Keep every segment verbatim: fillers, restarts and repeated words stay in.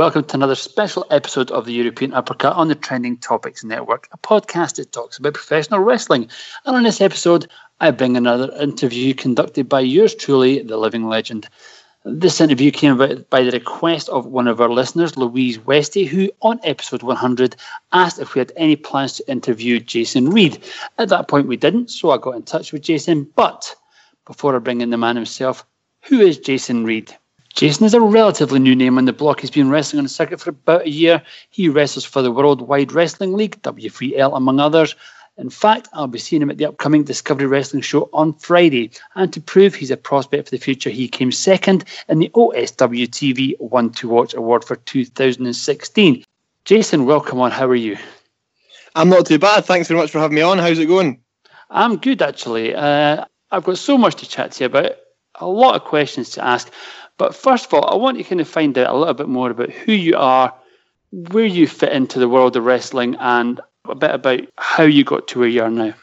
welcome to another special episode of the European Uppercut on the Trending Topics Network, a podcast that talks about professional wrestling. And on this episode, I bring another interview conducted by yours truly, the living legend. This interview came about by the request of one of our listeners, Louise Westy, who on episode one hundred asked if we had any plans to interview Jason Reed. At that point, we didn't, so I got in touch with Jason. But before I bring in the man himself, who is Jason Reed? Jason is a relatively new name on the block. He's been wrestling on the circuit for about a year. He wrestles for the Worldwide Wrestling League, W three L, among others. In fact, I'll be seeing him at the upcoming Discovery Wrestling show on Friday. And to prove he's a prospect for the future, he came second in the O S W T V One to Watch Award for two thousand sixteen. Jason, welcome on. How are you? I'm not too bad. Thanks very much for having me on. How's it going? I'm good, actually. Uh, I've got so much to chat to you about, a lot of questions to ask. But first of all, I want to kind of find out a little bit more about who you are, where you fit into the world of wrestling, and a bit about how you got to where you are now.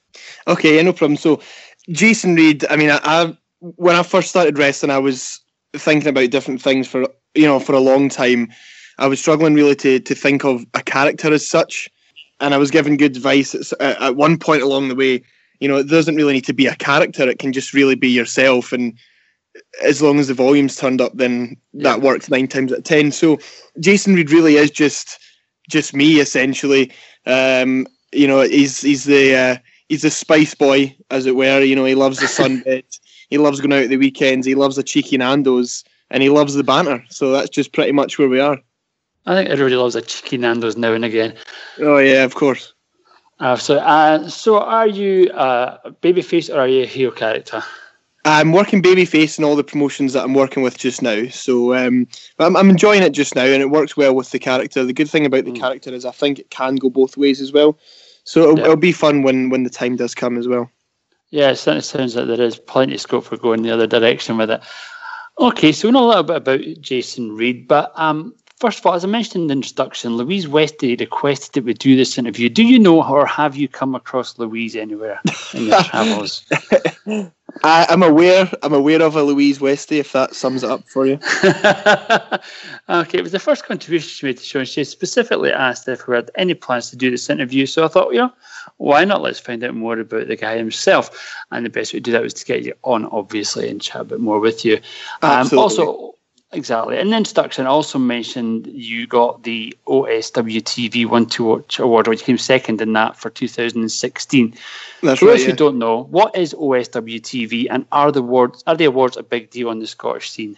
Okay, yeah, no problem. So, Jason Reed, I mean, I, I when I first started wrestling, I was thinking about different things for, you know, for a long time. I was struggling really to, to think of a character as such, and I was given good advice at, at one point along the way. You know, it doesn't really need to be a character. It can just really be yourself, and as long as the volume's turned up, then that yeah. works nine times out of ten. So Jason Reed really is just just me, essentially. Um, you know, he's he's the uh, he's the spice boy, as it were. You know, he loves the sunbed, he loves going out at the weekends, he loves the cheeky Nando's, and he loves the banter. So that's just pretty much where we are. I think everybody loves a cheeky Nando's now and again. Oh yeah, of course. Uh, so, uh, so are you a babyface or are you a heel character? I'm working babyface in all the promotions that I'm working with just now, so um, I'm, I'm enjoying it just now, and it works well with the character. The good thing about the mm. character is I think it can go both ways as well, so it'll, yeah. it'll be fun when, when the time does come as well. Yeah, it certainly sounds like there is plenty of scope for going the other direction with it. Okay, so we know a little bit about Jason Reed, but um, first of all, as I mentioned in the introduction, Louise Westy requested that we do this interview. Do you know or have you come across Louise anywhere in your travels? I, I'm aware. I'm aware of a Louise Westy. If that sums it up for you. Okay, it was the first contribution she made to the show, and she specifically asked if we had any plans to do this interview. So I thought, you know, why not? Let's find out more about the guy himself. And the best way to do that was to get you on, obviously, and chat a bit more with you. Um, also. Exactly. In the introduction, I also mentioned you got the O S W T V One to Watch Award, which came second in that for two thousand sixteen. That's for right, those yeah. who don't know, what is O S W T V, and are the awards are the awards a big deal on the Scottish scene?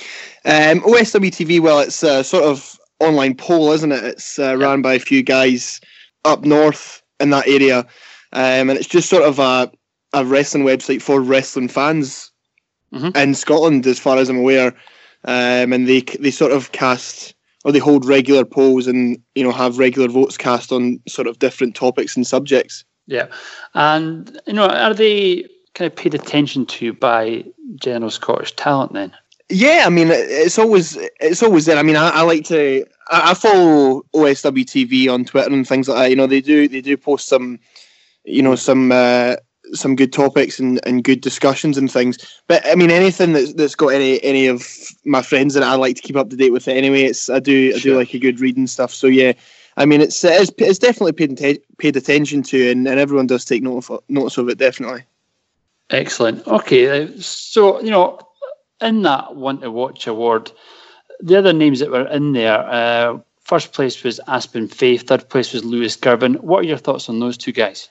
Um, O S W T V, well, it's a sort of online poll, isn't it? It's uh, yeah. run by a few guys up north in that area, um, and it's just sort of a a wrestling website for wrestling fans mm-hmm. in Scotland, as far as I'm aware. Um, and they they sort of cast, or they hold regular polls and, you know, have regular votes cast on sort of different topics and subjects. Yeah. And, you know, are they kind of paid attention to by general Scottish talent then? Yeah, I mean, it's always it's always there. I mean, I, I like to I, I follow O S W T V on Twitter and things like that. You know, they do they do post some, you know, some uh, some good topics and, and good discussions and things. But I mean, anything that's that's got any any of my friends in it, I like to keep up to date with it anyway. It's I do I do sure. like a good read and stuff. So yeah, I mean, it's it's, it's definitely paid paid attention to, and, and everyone does take note of, notice of it, definitely. Excellent. Okay, so you know, in that One to Watch award, the other names that were in there, uh, first place was Aspen Faith, third place was Lewis Girvan. What are your thoughts on those two guys?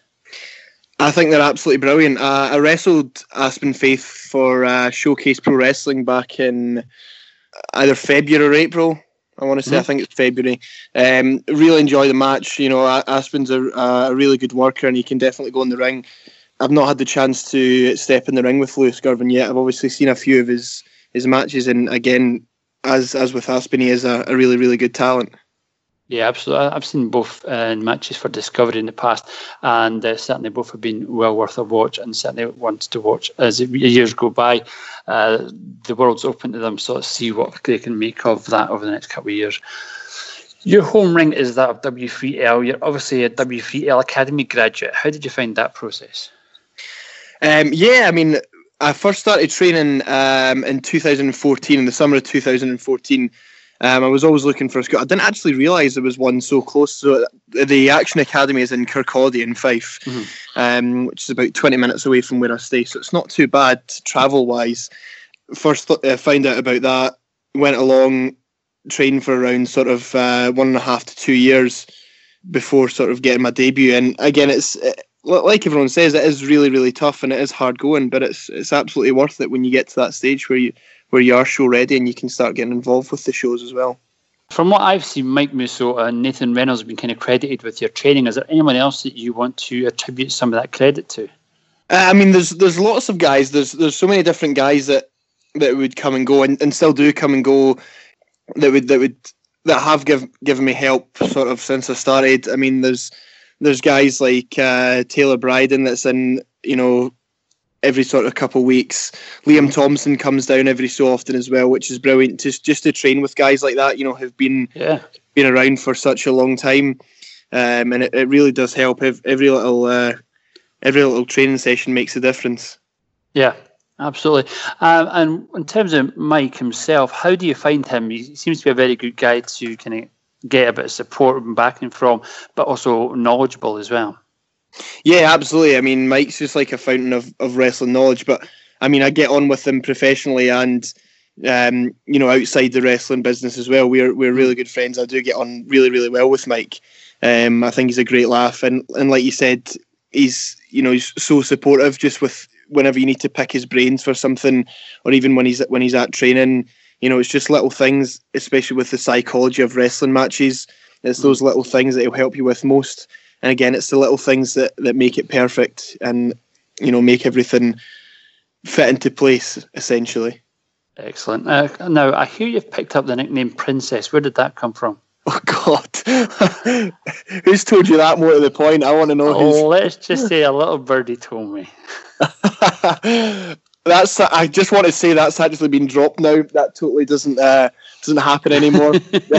I think they're absolutely brilliant. Uh, I wrestled Aspen Faith for uh, Showcase Pro Wrestling back in either February or April. I want to say, mm-hmm. I think it's February. Um, really enjoy the match. You know, Aspen's a, a really good worker, and he can definitely go in the ring. I've not had the chance to step in the ring with Lewis Girvan yet. I've obviously seen a few of his, his matches, and again, as as with Aspen, he is a, a really, really good talent. Yeah, absolutely. I've seen both uh, matches for Discovery in the past, and uh, certainly both have been well worth a watch, and certainly ones to watch as the years go by. Uh, the world's open to them, so let's see what they can make of that over the next couple of years. Your home ring is that of W three L. You're obviously a W three L Academy graduate. How did you find that process? Um, yeah, I mean, I first started training um, in two thousand fourteen, in the summer of two thousand fourteen. Um, I was always looking for a school. I didn't actually realise there was one so close. So the Action Academy is in Kirkcaldy in Fife, mm-hmm. um, which is about twenty minutes away from where I stay. So it's not too bad travel-wise. First, th- uh, found out about that. Went along, trained for around sort of uh, one and a half to two years before sort of getting my debut. And again, it's it, like everyone says, it is really, really tough and it is hard going. But it's it's absolutely worth it when you get to that stage where you. where you are show ready and you can start getting involved with the shows as well. From what I've seen, Mike Musso and Nathan Reynolds have been kind of credited with your training. Is there anyone else that you want to attribute some of that credit to? Uh, I mean, there's there's lots of guys. There's there's so many different guys that, that would come and go and, and still do come and go that would that would that have give, given me help sort of since I started. I mean, there's there's guys like uh, Taylor Bryden that's in, you know, every sort of couple of weeks. Liam Thompson comes down every so often as well, which is brilliant. Just just to train with guys like that, you know, who've been yeah. been around for such a long time, um, and it, it really does help. Every little uh, every little training session makes a difference. Yeah, absolutely. Um, and in terms of Mike himself, how do you find him? He seems to be a very good guy to kind of get a bit of support and backing from, but also knowledgeable as well. Yeah, absolutely. I mean, Mike's just like a fountain of, of wrestling knowledge, but I mean, I get on with him professionally and, um, you know, outside the wrestling business as well. We're we're really good friends. I do get on really, really well with Mike. Um, I think he's a great laugh. And, and like you said, he's, you know, he's so supportive just with whenever you need to pick his brains for something, or even when he's, when he's at training, you know, it's just little things, especially with the psychology of wrestling matches. It's those little things that he'll help you with most. And again, it's the little things that, that make it perfect and, you know, make everything fit into place, essentially. Excellent. Uh, now, I hear you've picked up the nickname Princess. Where did that come from? Oh, God. Who's told you that, more to the point? I want to know oh, who's... Oh, let's just say a little birdie told me. That's. I just want to say that's actually been dropped now. That totally doesn't uh, doesn't happen anymore.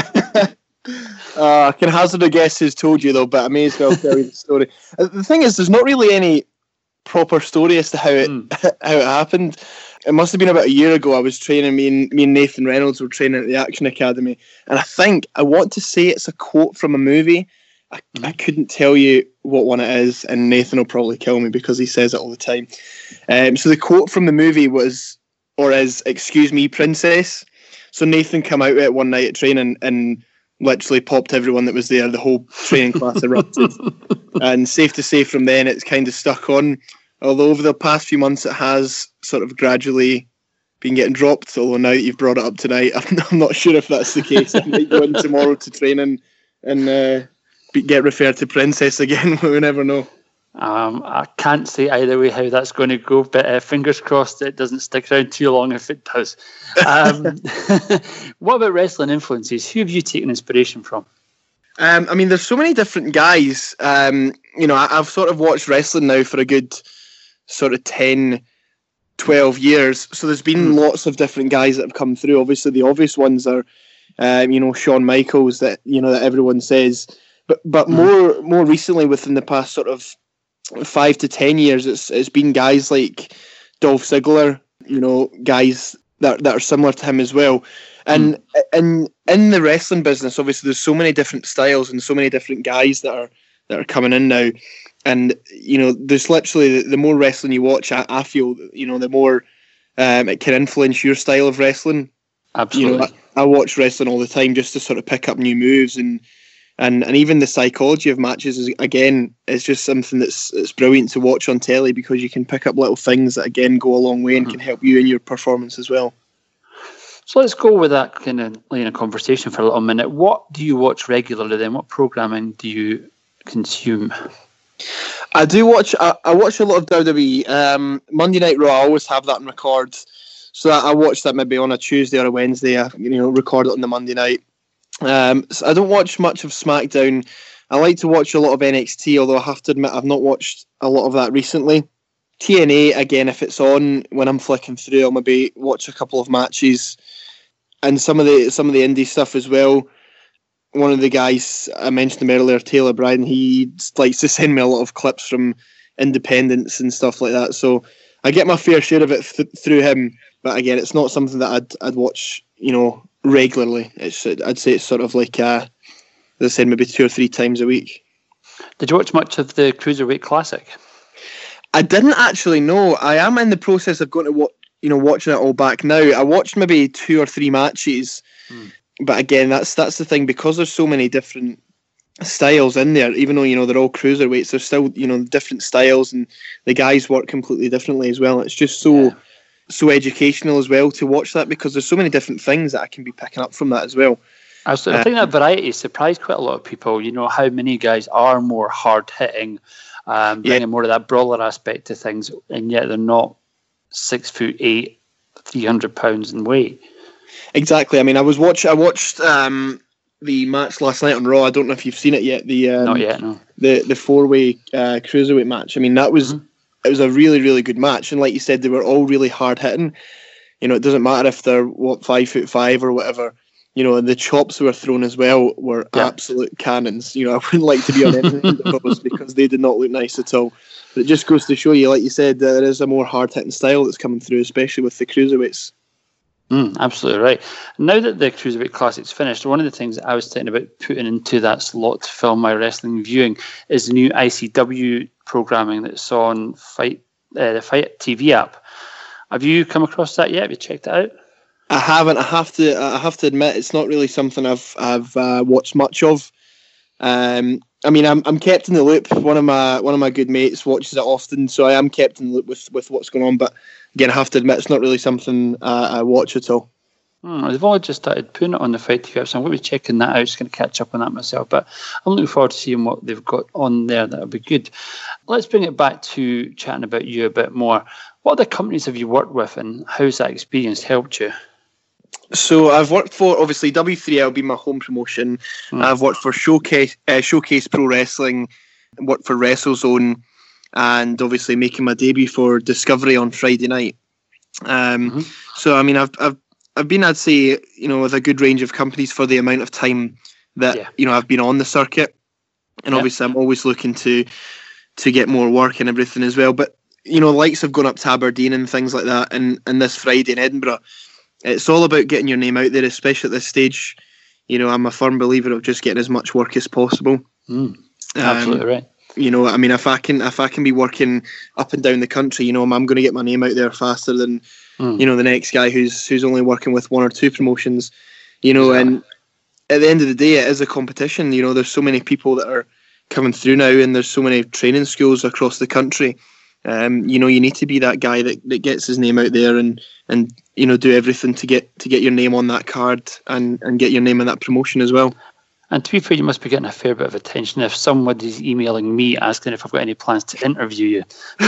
Uh, I can hazard a guess who's told you though, but I may as well tell you the story. Uh, the thing is, there's not really any proper story as to how it mm. how it happened. It must have been about a year ago. I was training. Me and me and Nathan Reynolds were training at the Action Academy, and I think I want to say it's a quote from a movie. I, mm. I couldn't tell you what one it is, and Nathan will probably kill me because he says it all the time. Um, so the quote from the movie was, or is, "Excuse me, princess." So Nathan came out at one night at training and literally popped everyone that was there. The whole training class erupted. And safe to say from then it's kind of stuck on. Although over the past few months it has sort of gradually been getting dropped. Although now that you've brought it up tonight, I'm, I'm not sure if that's the case. I might go in tomorrow to training and uh, be, get referred to Princess again. We never know. Um, I can't say either way how that's going to go, but uh, fingers crossed it doesn't stick around too long if it does. Um, what about wrestling influences? Who have you taken inspiration from? Um, I mean, there's so many different guys. Um, you know, I, I've sort of watched wrestling now for a good sort of ten, twelve years. So there's been mm. lots of different guys that have come through. Obviously, the obvious ones are, um, you know, Shawn Michaels that, you know, that everyone says. But but mm. more more recently, within the past sort of five to ten years, it's it's been guys like Dolph Ziggler, you know, guys that that are similar to him as well. And mm. in in the wrestling business, obviously, there's so many different styles and so many different guys that are that are coming in now. And you know, there's literally the, the more wrestling you watch, I, I feel, you know, the more um, it can influence your style of wrestling. Absolutely. You know, I, I watch wrestling all the time just to sort of pick up new moves and. And and even the psychology of matches is, again, is just something that's it's brilliant to watch on telly because you can pick up little things that again go a long way and mm-hmm. can help you in your performance as well. So let's go with that kind of line of conversation for a little minute. What do you watch regularly then? What programming do you consume? I do watch. I, I watch a lot of W W E. Um, Monday Night Raw. I always have that on record, so I watch that maybe on a Tuesday or a Wednesday. I, you know, record it on the Monday night. Um, so I don't watch much of SmackDown. I like to watch a lot of N X T, although I have to admit I've not watched a lot of that recently. T N A, again, if it's on when I'm flicking through, I'll maybe watch a couple of matches and some of the some of the indie stuff as well. One of the guys, I mentioned him earlier, Taylor Bryden, he likes to send me a lot of clips from independents and stuff like that. So I get my fair share of it th- through him. But again, it's not something that I'd I'd watch, you know, regularly. It's I'd say it's sort of like, uh, as I said, maybe two or three times a week. Did you watch much of the Cruiserweight Classic? I didn't actually know. I am in the process of going to watch, you know, watching it all back now. I watched maybe two or three matches, mm. but again, that's that's the thing, because there's so many different styles in there. Even though, you know, they're all cruiserweights, there's still, you know, different styles, and the guys work completely differently as well. It's just so yeah. so educational as well to watch that, because there's so many different things that I can be picking up from that as well. Absolutely. I think that variety surprised quite a lot of people. You know, how many guys are more hard hitting, um, bringing yeah. more of that brawler aspect to things, and yet they're not six foot eight, three hundred pounds in weight. Exactly. I mean, I was watch. I watched um, the match last night on Raw. I don't know if you've seen it yet. The um, not yet. No. The the four way uh, cruiserweight match. I mean, that was mm-hmm. it was a really really good match, and like you said, they were all really hard hitting. You know, it doesn't matter if they're what five foot five or whatever. You know, and the chops that were thrown as well were yeah. absolute cannons. You know, I wouldn't like to be on anything of those, because they did not look nice at all. But it just goes to show you, like you said, that there is a more hard-hitting style that's coming through, especially with the cruiserweights. Mm, absolutely right. Now that the Cruiserweight Classic's finished, one of the things that I was thinking about putting into that slot to film my wrestling viewing is the new I C W programming that's on Fight uh, the Fight T V app. Have you come across that yet? Have you checked it out? I haven't. I have to. I have to admit, it's not really something I've I've uh, watched much of. Um, I mean, I'm I'm kept in the loop. One of my one of my good mates watches it often, so I am kept in the loop with, with what's going on. But again, I have to admit, it's not really something uh, I watch at all. Hmm, they've only just started putting it on the Fight T V app, so I'm going to be checking that out. Just going to catch up on that myself. But I'm looking forward to seeing what they've got on there. That'll be good. Let's bring it back to chatting about you a bit more. What other companies have you worked with, and how's that experience helped you? So I've worked for, obviously, W three L being my home promotion. Mm. I've worked for Showcase uh, Showcase Pro Wrestling, worked for WrestleZone, and obviously making my debut for Discovery on Friday night. Um, mm-hmm. So I mean, I've I've I've been, I'd say, you know, with a good range of companies for the amount of time that yeah. you know I've been on the circuit, and yeah. obviously I'm always looking to to get more work and everything as well. But you know, lights have gone up to Aberdeen and things like that, and and this Friday in Edinburgh. It's all about getting your name out there, especially at this stage. You know, I'm a firm believer of just getting as much work as possible. Mm, absolutely um, right. You know, I mean, if I can, if I can be working up and down the country, you know, I'm, I'm going to get my name out there faster than, mm. you know, the next guy who's who's only working with one or two promotions. You know, exactly. And at the end of the day, it is a competition. You know, there's so many people that are coming through now, and there's so many training schools across the country. Um, you know, you need to be that guy that, that gets his name out there and, and you know, do everything to get to get your name on that card and, and get your name in that promotion as well. And to be fair, you must be getting a fair bit of attention if somebody's emailing me asking if I've got any plans to interview you.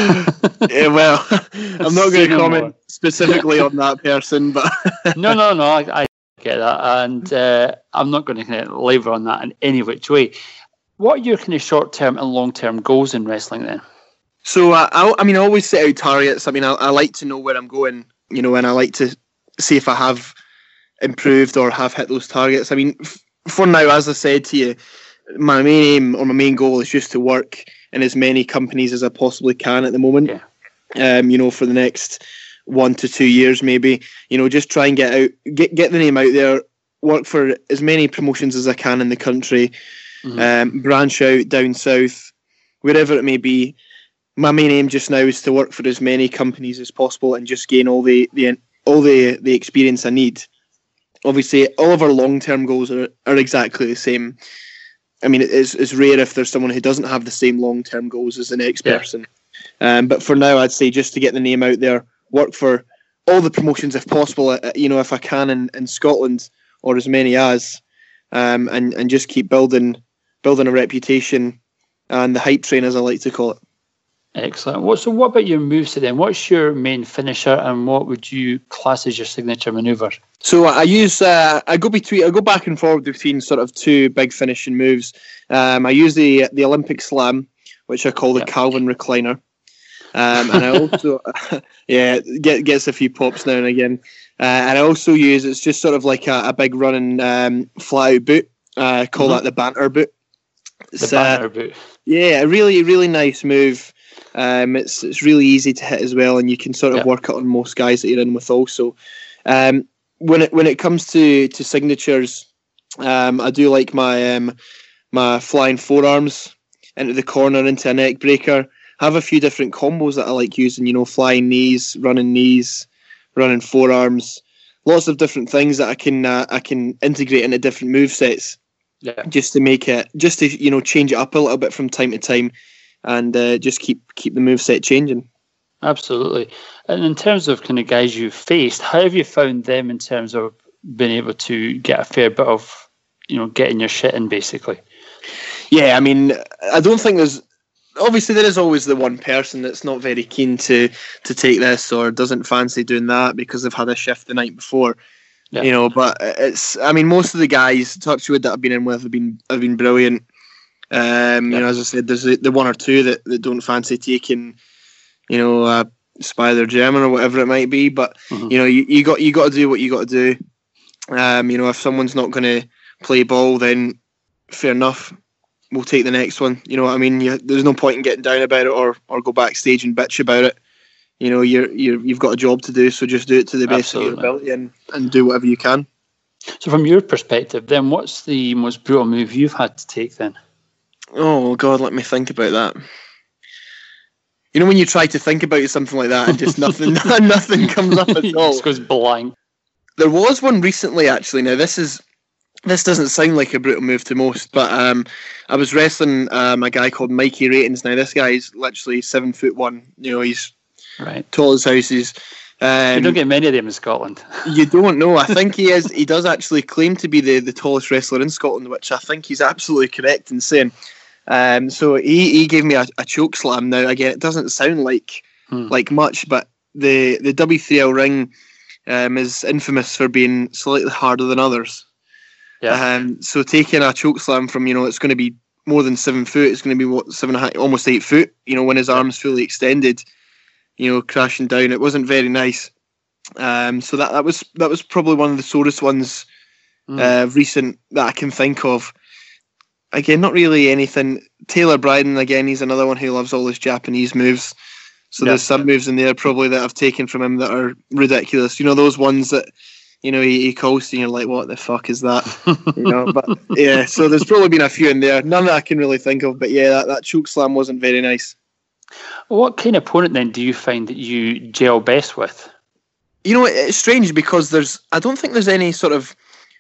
Yeah, well, I'm not going to comment more. specifically on that person, but no, no, no, I, I get that, and uh, I'm not going to kind of labour on that in any which way. What are your kind of short-term and long-term goals in wrestling then? So, uh, I, I mean, I always set out targets. I mean, I, I like to know where I'm going, you know, and I like to see if I have improved or have hit those targets. I mean, f- for now, as I said to you, my main aim or my main goal is just to work in as many companies as I possibly can at the moment. Yeah. Um, you know, for the next one to two years, maybe, you know, just try and get out, get get the name out there, work for as many promotions as I can in the country, mm-hmm. um, branch out down south, wherever it may be. My main aim just now is to work for as many companies as possible and just gain all the, the all the, the experience I need. Obviously, all of our long-term goals are, are exactly the same. I mean, it's it's rare if there's someone who doesn't have the same long-term goals as the next yeah. person. Um, but for now, I'd say just to get the name out there, work for all the promotions if possible, uh, you know, if I can in, in Scotland or as many as, um, and, and just keep building building a reputation and the hype train, as I like to call it. Excellent. What, so what about your moves then? What's your main finisher and what would you class as your signature manoeuvre? So I use, uh, I go between, I go back and forward between sort of two big finishing moves. Um, I use the the Olympic Slam, which I call the yep. Calvin Recliner. Um, and I also, yeah, get, gets a few pops now and again. Uh, and I also use, it's just sort of like a, a big running um, flat out boot. Uh, I call mm-hmm. that the banter boot. It's, the banter uh, boot. Yeah, a really, really nice move. Um, it's it's really easy to hit as well, and you can sort of yeah. work it on most guys that you're in with also. Um, when it when it comes to, to signatures, um, I do like my um, my flying forearms into the corner into a neck breaker. I have a few different combos that I like using. You know, flying knees, running knees, running forearms. Lots of different things that I can uh, I can integrate into different move sets. Yeah. Just to make it, just to you know, change it up a little bit from time to time, and uh, just keep keep the moveset changing. Absolutely. And in terms of kind of guys you've faced, how have you found them in terms of being able to get a fair bit of, you know, getting your shit in, basically? Yeah, I mean, I don't think there's. Obviously, there is always the one person that's not very keen to to take this or doesn't fancy doing that because they've had a shift the night before. Yeah. You know, but it's. I mean, most of the guys, Touchwood, that I've been in with have been have been brilliant. Um, yeah. You know, as I said, there's the, the one or two that, that don't fancy taking, you know, uh, Spider German or whatever it might be. But mm-hmm. you know, you, you got you got to do what you got to do. Um, you know, if someone's not going to play ball, then fair enough. We'll take the next one. You know what I mean? You, there's no point in getting down about it or, or go backstage and bitch about it. You know, you're you're you've got a job to do, so just do it to the best Absolutely. Of your ability and, and do whatever you can. So, from your perspective, then, what's the most brutal move you've had to take then? Oh God, let me think about that. You know, when you try to think about something like that, and just nothing, nothing comes up at all. It just goes blank. There was one recently, actually. Now, this is. This doesn't sound like a brutal move to most, but um, I was wrestling um, a guy called Mikey Ratings. Now, this guy's literally seven foot one. You know, he's right. tall as houses. Um, you don't get many of them in Scotland. You don't know. I think he is. He does actually claim to be the, the tallest wrestler in Scotland, which I think he's absolutely correct in saying. Um, so he, he gave me a, a choke slam. Now, again, it doesn't sound like hmm. like much, but the, the W three L ring um, is infamous for being slightly harder than others. Yeah. Um, so taking a choke slam from, you know, it's going to be more than seven foot. It's going to be what seven, almost eight foot. You know, when his arms fully extended, you know, crashing down. It wasn't very nice. Um, so that that was that was probably one of the sorest ones mm. uh, recent that I can think of. Again, not really anything. Taylor Bryden, again, he's another one who loves all his Japanese moves. So yeah. there's some moves in there probably that I've taken from him that are ridiculous. You know, those ones that. You know, he, he calls to you and you're like, what the fuck is that? You know, but yeah, so there's probably been a few in there. None that I can really think of, but yeah, that, that choke slam wasn't very nice. What kind of opponent then do you find that you gel best with? You know, it's strange because there's, I don't think there's any sort of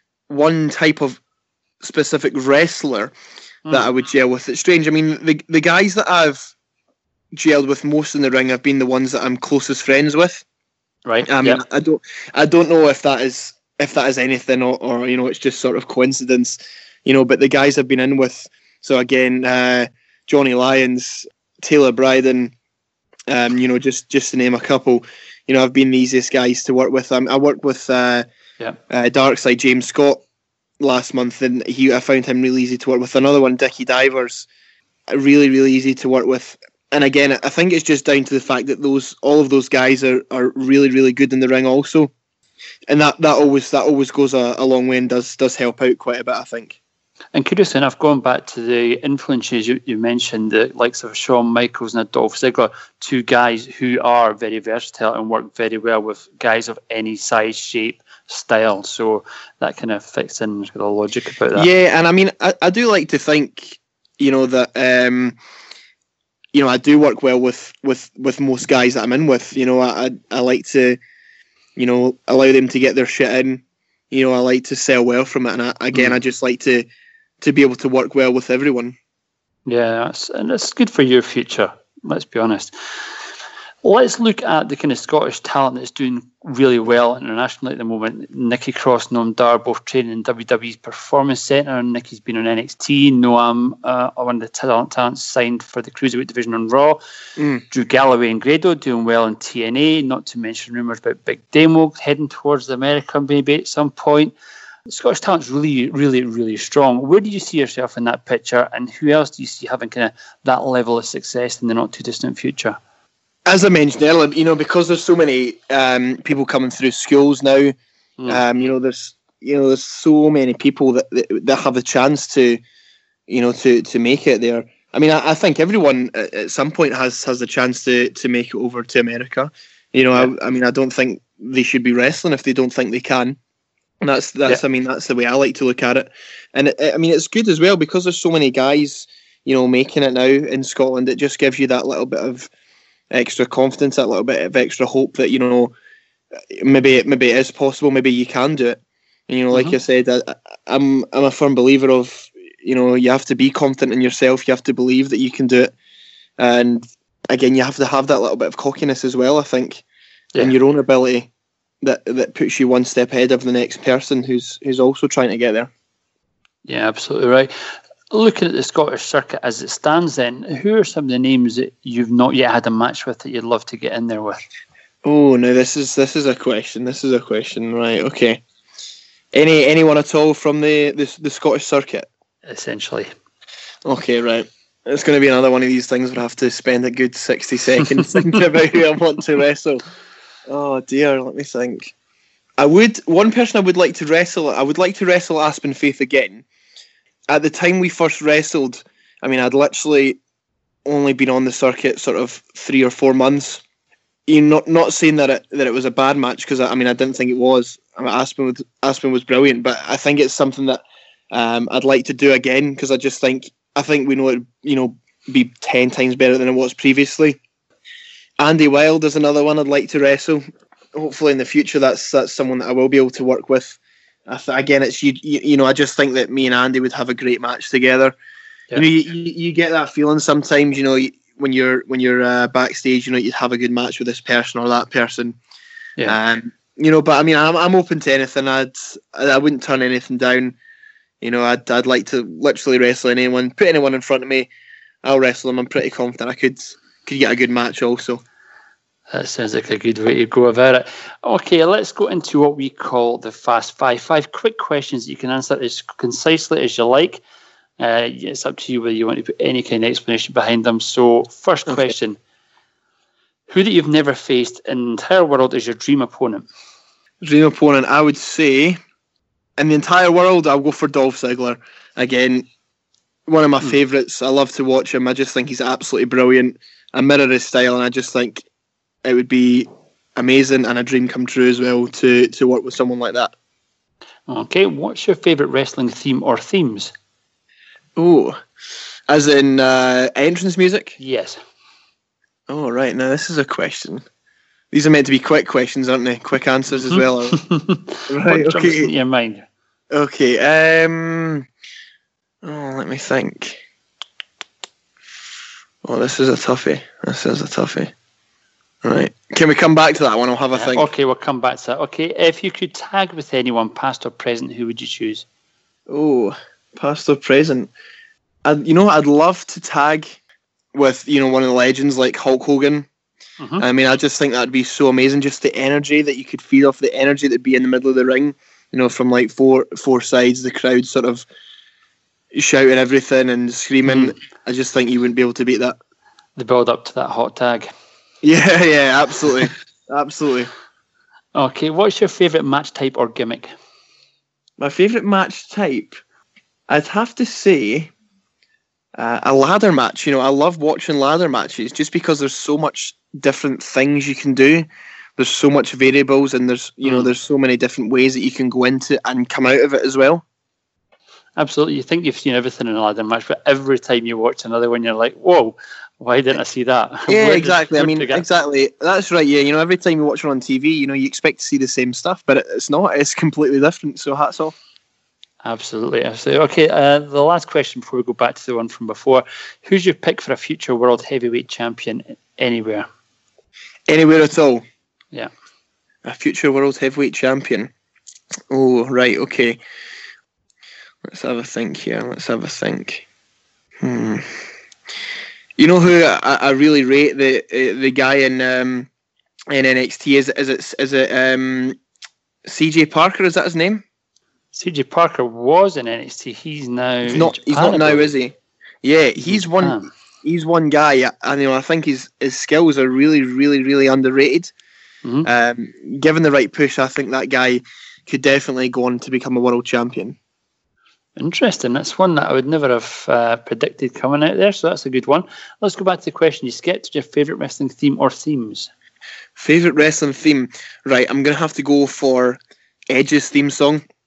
one type of specific wrestler mm. that I would gel with. It's strange. I mean, the the guys that I've gelled with most in the ring have been the ones that I'm closest friends with. Right. I mean, yep. I don't, I don't know if that is if that is anything or, or you know, it's just sort of coincidence, you know. But the guys I've been in with, so again, uh, Johnny Lyons, Taylor Bryden, um, you know, just just to name a couple, you know, I've been the easiest guys to work with. Um, I worked with uh, yeah. uh, Darkside James Scott last month, and he I found him really easy to work with. Another one, Dickie Divers, really really easy to work with. And again, I think it's just down to the fact that those all of those guys are, are really, really good in the ring also. And that, that always that always goes a, a long way and does does help out quite a bit, I think. And curious enough, going back to the influences you, you mentioned, the likes of Shawn Michaels and Dolph Ziggler, two guys who are very versatile and work very well with guys of any size, shape, style. So that kind of fits in with the logic about that. Yeah, and I mean, I, I do like to think, you know, that... Um, You know, I do work well with, with, with most guys that I'm in with. You know, I I like to, you know, allow them to get their shit in. You know, I like to sell well from it, and I, again, mm. I just like to to be able to work well with everyone. Yeah, that's, and it's good for your future. Let's be honest. Let's look at the kind of Scottish talent that's doing really well internationally at the moment. Nikki Cross, Noam Dar, both training in W W E's Performance Centre. Nikki's been on N X T. Noam, uh, one of the talent talents, signed for the Cruiserweight division on Raw. Mm. Drew Galloway and Grado doing well in T N A, not to mention rumours about Big Damo heading towards America maybe at some point. The Scottish talent's really, really, really strong. Where do you see yourself in that picture, and who else do you see having kind of that level of success in the not-too-distant future? As I mentioned earlier, you know, because there's so many um, people coming through schools now, mm. um, you know, there's you know, there's so many people that, that that have the chance to, you know, to to make it there. I mean, I, I think everyone at, at some point has has the chance to to make it over to America. You know, yeah. I, I mean, I don't think they should be wrestling if they don't think they can. And that's that's Yeah. I mean that's the way I like to look at it. And it, I mean it's good as well because there's so many guys, you know, making it now in Scotland. It just gives you that little bit of extra confidence, that little bit of extra hope that, you know, maybe maybe it is possible, maybe you can do it. And, you know, like Mhm. I said, I, I'm I'm a firm believer of, you know, you have to be confident in yourself. You have to believe that you can do it. And again, you have to have that little bit of cockiness as well, I think, Yeah. in your own ability that that puts you one step ahead of the next person who's who's also trying to get there. Yeah, absolutely right. Looking at the Scottish circuit as it stands then, who are some of the names that you've not yet had a match with that you'd love to get in there with? Oh, no, this is this is a question. This is a question, right? Okay. Any anyone at all from the the, the Scottish circuit? Essentially. Okay, right. It's going to be another one of these things where I have to spend a good sixty seconds thinking about who I want to wrestle. Oh dear, let me think. I would one person I would like to wrestle. I would like to wrestle Aspen Faith again. At the time we first wrestled, I mean, I'd literally only been on the circuit sort of three or four months. You know, not not saying that it that it was a bad match because I, I mean I didn't think it was. I mean, Aspen was Aspen was brilliant, but I think it's something that um, I'd like to do again because I just think I think we know it. You know, be ten times better than it was previously. Andy Wilde is another one I'd like to wrestle. Hopefully in the future, that's that's someone that I will be able to work with. I th- again, it's you, you. You know, I just think that me and Andy would have a great match together. Yeah. You know, you, you, you get that feeling sometimes. You know, you, when you're when you're uh, backstage, you know, you'd have a good match with this person or that person. Yeah. Um, you know, but I mean, I'm I'm open to anything. I'd I wouldn't turn anything down. You know, I'd I'd like to literally wrestle anyone, put anyone in front of me. I'll wrestle them. I'm pretty confident I could could get a good match also. That sounds like a good way to go about it. Okay, let's go into what we call the Fast Five. Five quick questions that you can answer as concisely as you like. Uh, it's up to you whether you want to put any kind of explanation behind them. So, first Okay. question. Who that you've never faced in the entire world is your dream opponent? Dream opponent, I would say, in the entire world, I'll go for Dolph Ziggler. Again, one of my Hmm. favourites. I love to watch him. I just think he's absolutely brilliant. I mirror his style, and I just think it would be amazing and a dream come true as well to to work with someone like that. Okay, what's your favourite wrestling theme or themes? Oh, as in uh, entrance music? Yes. Oh, right. Now, this is a question. These are meant to be quick questions, aren't they? Quick answers as well. Right, What jumps okay. into your mind? Okay. Um. Oh, let me think. Oh, this is a toughie. This is a toughie. Right. Can we come back to that one? I'll have a think. Okay, we'll come back to that. Okay, if you could tag with anyone, past or present, who would you choose? Oh, past or present. I'd, you know, I'd love to tag with, you know, one of the legends like Hulk Hogan. Mhm. I mean, I just think that'd be so amazing. Just the energy that you could feed off, the energy that'd be in the middle of the ring. You know, from like four four sides, the crowd sort of shouting everything and screaming. Mm. I just think you wouldn't be able to beat that. The build up to that hot tag. Yeah, yeah, absolutely, absolutely. Okay, what's your favourite match type or gimmick? My favourite match type, I'd have to say, uh, a ladder match. You know, I love watching ladder matches just because there's so much different things you can do. There's so much variables, and there's you know Mm. there's so many different ways that you can go into and come out of it as well. Absolutely. You think you've seen everything in a ladder match, but every time you watch another one, you're like, whoa, why didn't I see that? Yeah, Where did- exactly. I where mean, did I get- exactly. That's right. Yeah, you know, every time you watch it on T V, you know, you expect to see the same stuff, but it's not. It's completely different. So hats off. Absolutely. Absolutely. Okay, uh, the last question before we go back to the one from before. Who's your pick for a future world heavyweight champion anywhere? Anywhere at all. Yeah. A future world heavyweight champion. Oh, right. Okay. Let's have a think here. Let's have a think. Hmm. You know who I, I really rate the uh, the guy in um, in N X T is is it is it um, C J Parker? Is that his name? C J Parker was in N X T. He's now He's not. in He's Japan, not now, I believe. is he? Yeah, he's one. Japan. He's one guy. I you know. I think his his skills are really, really, really underrated. Mhm. Um, given the right push, I think that guy could definitely go on to become a world champion. Interesting. That's one that I would never have uh, predicted coming out there, so that's a good one. Let's go back to the question you skipped. Your favourite wrestling theme or themes? Favorite wrestling theme? Right, I'm gonna have to go for Edge's theme song.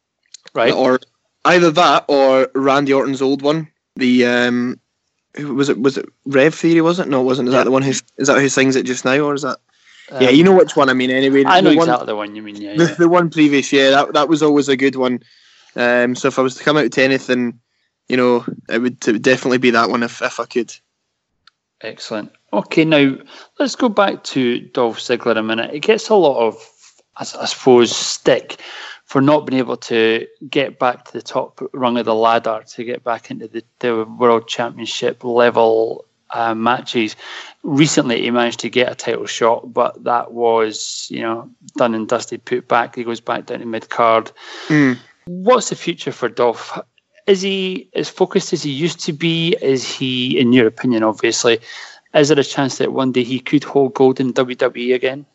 Right. Or either that or Randy Orton's old one. The um, who was it? Was it Rev Theory? Was it? No, it wasn't. Is yeah. that the one who? Is that who sings it just now, or is that? Um, yeah, you know which one I mean. Anyway, I know the exactly one, the one you mean. Yeah, the, yeah. the one previous year that that was always a good one. Um, so if I was to come out to anything, you know, it would, it would definitely be that one if if I could. Excellent. Okay, now let's go back to Dolph Ziggler a minute. It gets a lot of, I, I suppose, stick for not being able to get back to the top rung of the ladder, to get back into the, the World Championship level uh, matches. Recently, he managed to get a title shot, but that was, you know, done and dusted, put back. He goes back down to mid-card. Mm. What's the future for Dolph? Is he as focused as he used to be? Is he, in your opinion, obviously, is there a chance that one day he could hold gold in W W E again?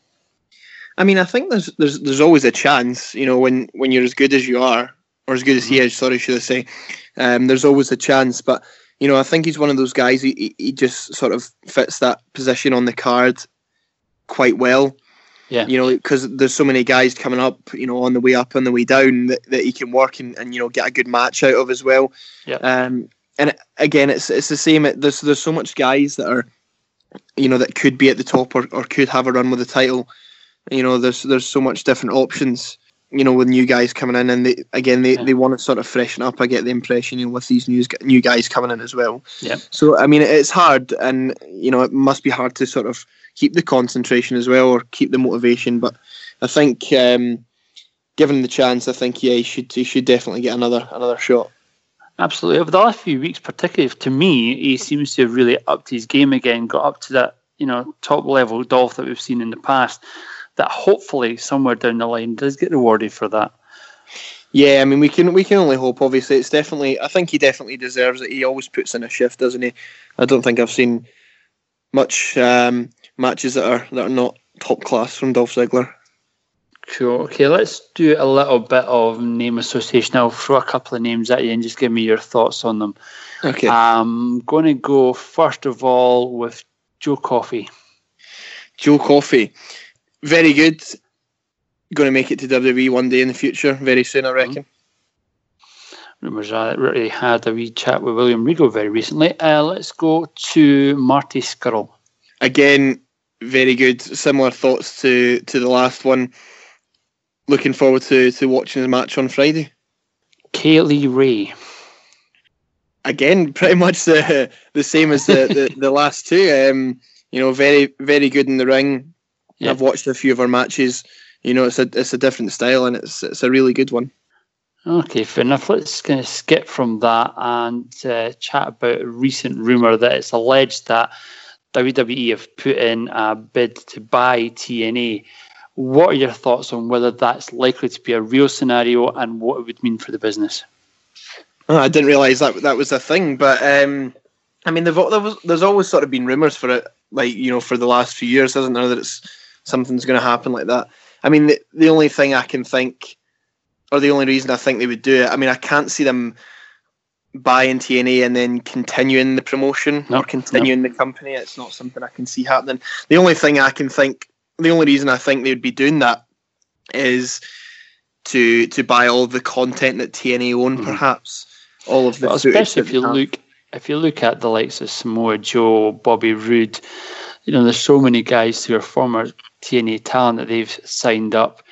I mean, I think there's there's there's always a chance, you know, when, when you're as good as you are, or as good as he is, sorry, should I say, um, there's always a chance. But, you know, I think he's one of those guys, he, he just sort of fits that position on the card quite well. Yeah. You know, because there's so many guys coming up, you know, on the way up and the way down that, that he can work and, and, you know, get a good match out of as well. Yeah. Um, and again, it's it's the same. There's, there's so much guys that are, you know, that could be at the top or, or could have a run with the title. You know, there's there's so much different options, you know, with new guys coming in, and they again they, yeah. they want to sort of freshen up. I get the impression, you know, with these new new guys coming in as well. Yeah. So I mean, it's hard, and you know, it must be hard to sort of keep the concentration as well, or keep the motivation. But I think, um, given the chance, I think yeah, he should he should definitely get another another shot. Absolutely. Over the last few weeks, particularly to me, he seems to have really upped his game again, got up to that, you know, top level Dolph that we've seen in the past. That hopefully somewhere down the line does get rewarded for that. Yeah, I mean, we can we can only hope. Obviously, it's definitely. I think he definitely deserves it. He always puts in a shift, doesn't he? I don't think I've seen much um, matches that are that are not top class from Dolph Ziggler. Cool. Okay, let's do a little bit of name association. I'll throw a couple of names at you and just give me your thoughts on them. Okay. I'm going to go first of all with Joe Coffey. Joe Coffey. Very good. Going to make it to W W E one day in the future, very soon, I reckon. Mm-hmm. Rumours are that he had a wee chat with William Regal very recently. Uh, let's go to Marty Scurll. Again, very good. Similar thoughts to, to the last one. Looking forward to, to watching his match on Friday. Kaylee Ray. Again, pretty much the the same as the, the, the last two. Um, you know, very very good in the ring. Yeah. I've watched a few of her matches. You know, it's a it's a different style, and it's it's a really good one. Okay, fair enough. Let's kind of skip from that and uh, chat about a recent rumour that it's alleged that W W E have put in a bid to buy T N A. What are your thoughts on whether that's likely to be a real scenario and what it would mean for the business? Oh, I didn't realise that that was a thing, but um, I mean, there was, there's always sort of been rumours for it, like, you know, for the last few years, hasn't there, that it's something's going to happen like that. I mean, the, the only thing I can think, or the only reason I think they would do it, I mean, I can't see them buying T N A and then continuing the promotion no, or continuing no. the company. It's not something I can see happening. The only thing I can think, the only reason I think they would be doing that is to to buy all the content that T N A own, mm-hmm. perhaps. All of the well, especially if you have. look if you look at the likes of Samoa Joe, Bobby Roode, you know, there's so many guys who are former T N A talent that they've signed up.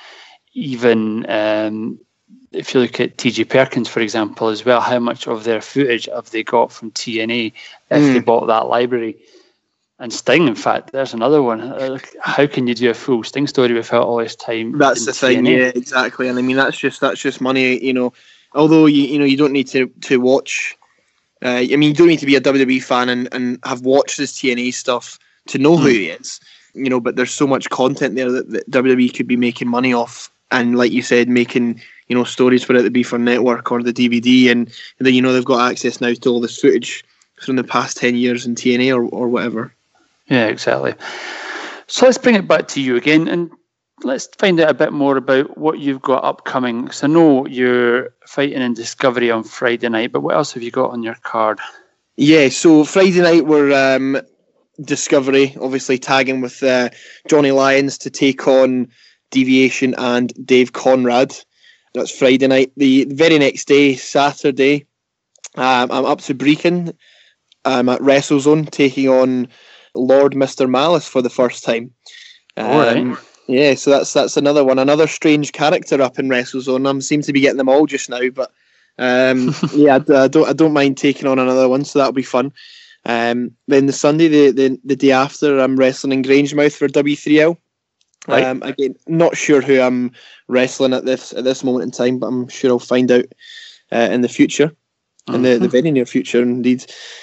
Even um, if you look at T J Perkins, for example, as well, how much of their footage have they got from T N A if mm. they bought that library? And Sting, in fact, there's another one. How can you do a full Sting story without all this time? That's the thing, T N A? Yeah, exactly. And I mean, that's just that's just money, you know. Although you you know you don't need to to watch. Uh, I mean, you don't need to be a W W E fan and, and have watched this T N A stuff to know mm. who he is, you know. But there's so much content there that, that W W E could be making money off, and like you said, making, you know, stories for it to be for network or the D V D, and, and then, you know, they've got access now to all this footage from the past ten years in T N A or or whatever. Yeah, exactly. So let's bring it back to you again, and let's find out a bit more about what you've got upcoming. Because I know you're fighting in Discovery on Friday night, but what else have you got on your card? Yeah, so Friday night we're um, Discovery, obviously tagging with uh, Johnny Lyons to take on Deviation and Dave Conrad. That's Friday night. The very next day, Saturday, um, I'm up to Brecon. I'm at WrestleZone taking on Lord Mister Malice for the first time. Um, All right. Yeah, so that's that's another one, another strange character up in WrestleZone. I seem to be getting them all just now, but um, yeah, I, I don't I don't mind taking on another one, so that'll be fun. Um, then the Sunday, the, the the day after, I'm wrestling in Grangemouth for W three L. Right. Um, again, not sure who I'm wrestling at this at this moment in time, but I'm sure I'll find out uh, in the future, mm-hmm. in the, the very near future, indeed.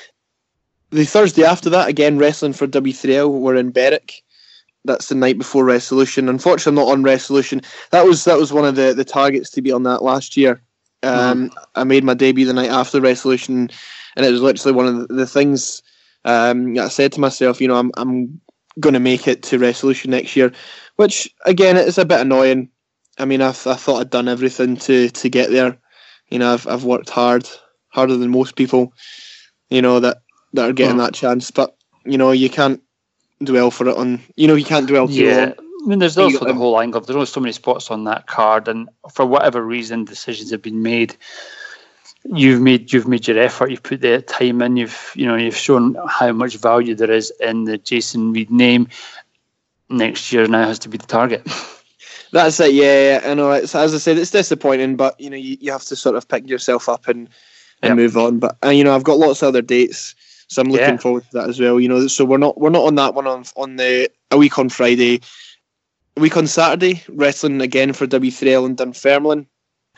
The Thursday after that, again, wrestling for W three L. We're in Berwick. That's the night before Resolution. Unfortunately, I'm not on Resolution. That was that was one of the, the targets to be on that last year. Um, mm. I made my debut the night after Resolution, and it was literally one of the, the things um, I said to myself, you know, I'm I'm going to make it to Resolution next year, which, again, it's a bit annoying. I mean, I've, I thought I'd done everything to, to get there. You know, I've I've worked hard, harder than most people, you know, that, that are getting mm. that chance. But, you know, you can't dwell for it on, you know, you can't dwell too yeah. long. I mean, there's also the whole angle. There's only so many spots on that card, and for whatever reason, decisions have been made. You've made you've made your effort. You've put the time in. You've you know you've shown how much value there is in the Jason Reed name. Next year now has to be the target. That's it. Yeah, I know. It's, as I said, it's disappointing, but you know you, you have to sort of pick yourself up and and yep. move on. But uh, you know I've got lots of other dates. So I'm looking yeah. forward to that as well. You know, so we're not we're not on that one on on the a week on Friday, a week on Saturday, wrestling again for W three L in Dunfermline,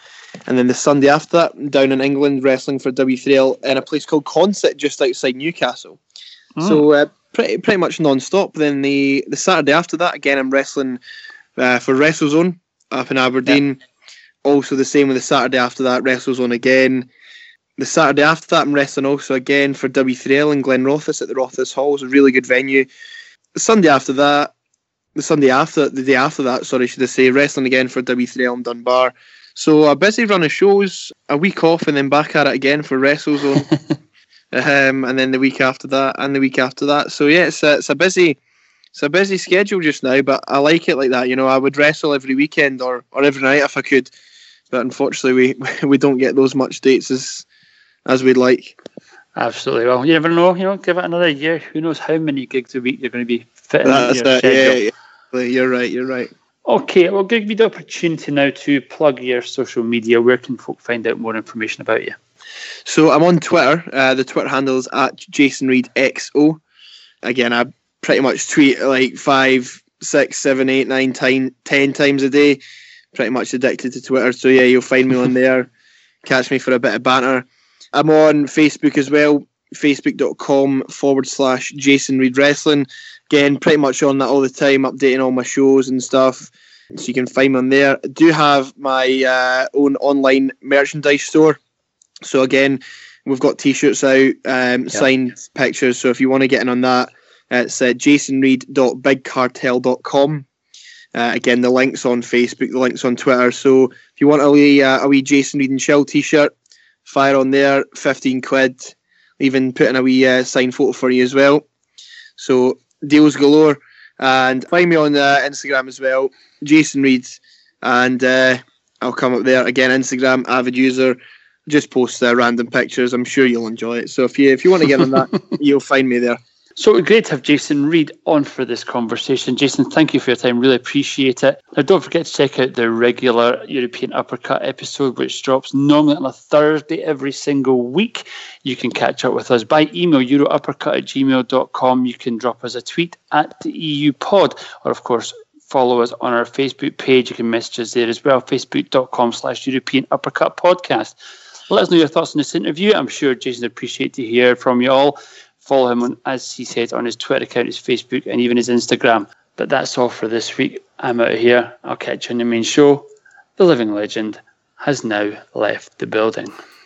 and then the Sunday after that, down in England, wrestling for W three L in a place called Consett, just outside Newcastle. Mm. So uh, pretty pretty much non-stop. Then the the Saturday after that, again, I'm wrestling uh, for WrestleZone up in Aberdeen. Yep. Also the same with the Saturday after that, WrestleZone again. The Saturday after that, I'm wrestling also again for W three L in Glenrothes at the Rothes Hall. It's a really good venue. The Sunday after that, the Sunday after, the day after that, sorry, should I say, wrestling again for W three L in Dunbar. So a busy run of shows, a week off, and then back at it again for WrestleZone. um, and then the week after that, and the week after that. So yeah, it's a, it's a busy, it's a busy schedule just now. But I like it like that. You know, I would wrestle every weekend or, or every night if I could. But unfortunately, we we don't get those much dates as. as we'd like. Absolutely. Well, you never know. You know, give it another year. Who knows how many gigs a week you're going to be fitting That's into your it. schedule. Yeah, yeah, you're right. You're right. Okay, well, give you the opportunity now to plug your social media. Where can folk find out more information about you? So I'm on Twitter. Uh, the Twitter handle is at Jason Reed X O. Again, I pretty much tweet like five, six, seven, eight, nine, ten, ten times a day. Pretty much addicted to Twitter. So yeah, you'll find me on there. Catch me for a bit of banter. I'm on Facebook as well, facebook.com forward slash Jason Reed Wrestling. Again, pretty much on that all the time, updating all my shows and stuff. So you can find me on there. I do have my uh, own online merchandise store. So again, we've got t-shirts out, um, yep. signed pictures. So if you want to get in on that, it's uh, jason reed dot big cartel dot com. Uh, again, the link's on Facebook, the link's on Twitter. So if you want a wee, uh, a wee Jason Reed and Chill t-shirt, fire on there, fifteen quid. Even putting a wee uh, signed photo for you as well. So deals galore. And find me on uh, Instagram as well, Jason Reed. And uh, I'll come up there. Again, Instagram, avid user. Just post uh, random pictures. I'm sure you'll enjoy it. So if you if you want to get on that, you'll find me there. So great to have Jason Reed on for this conversation. Jason, thank you for your time. Really appreciate it. Now, don't forget to check out the regular European Uppercut episode, which drops normally on a Thursday every single week. You can catch up with us by email, eurouppercut at gmail dot com. You can drop us a tweet at the E U pod, or of course, follow us on our Facebook page. You can message us there as well, facebook.com slash European Uppercut podcast. Let us know your thoughts on this interview. I'm sure Jason would appreciate to hear from you all. Follow him, on, as he said, on his Twitter account, his Facebook, and even his Instagram. But that's all for this week. I'm out of here. I'll catch you on the main show. The living legend has now left the building.